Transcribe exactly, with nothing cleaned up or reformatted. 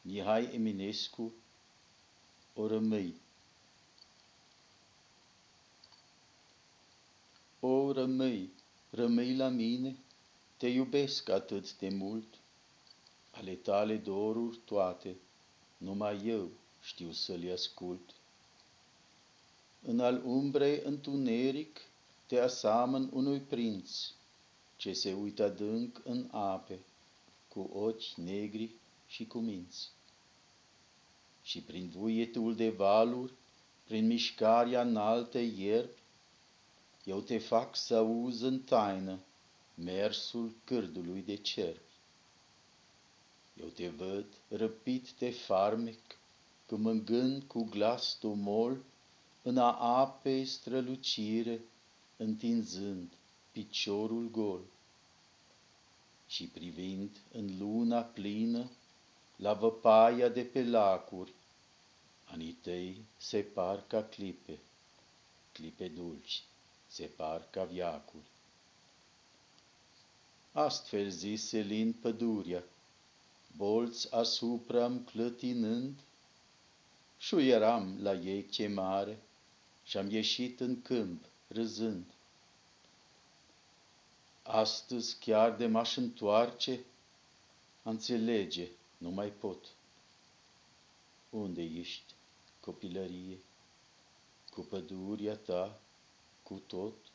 Mihai Eminescu, o rămâi. O rămâi, rămâi la mine, te iubesc atât de mult, ale tale doruri toate, numai eu știu să le ascult. În al umbrei întuneric te aseamăn unui prinț, ce se uită adânc în ape, cu ochi negri și cu minți. Și prin vuietul de valuri, prin mișcarea înaltei ierbi, eu te fac să auzi în taină mersul cârdului de cerbi. Eu te văd răpit de farmec, cămângând cu glas domol în a apei strălucire, întinzând piciorul gol. Și privind în luna plină, la văpaia de pe lacuri, anii tăi se par ca clipe, clipe dulci, se par ca viacuri. Astfel zise lin pădurea, bolți asupra-mi clătinând, șuieram la ei chemare și-am ieșit în câmp râzând. Astăzi chiar de m-aș întoarce, a înțelege nu mai pot. Unde ești, copilărie, cu pădurea ta, cu tot?